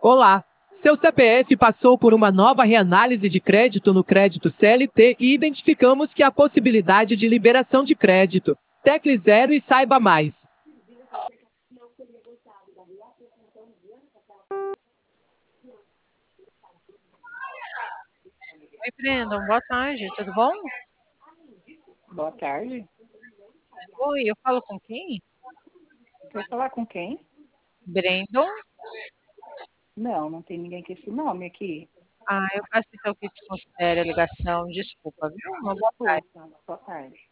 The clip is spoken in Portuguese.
Olá! Seu CPF passou por uma nova reanálise de crédito no crédito CLT e identificamos que há possibilidade de liberação de crédito. Tecle 0 e saiba mais. Oi, Brandon, boa tarde, tudo bom? Boa tarde. Oi, eu falo com quem? Quer falar com quem? Brandon? Não tem ninguém com esse nome aqui. Ah, eu peço então que desconsidere a ligação, desculpa, viu? Uma boa tarde. Desculpa. Boa tarde.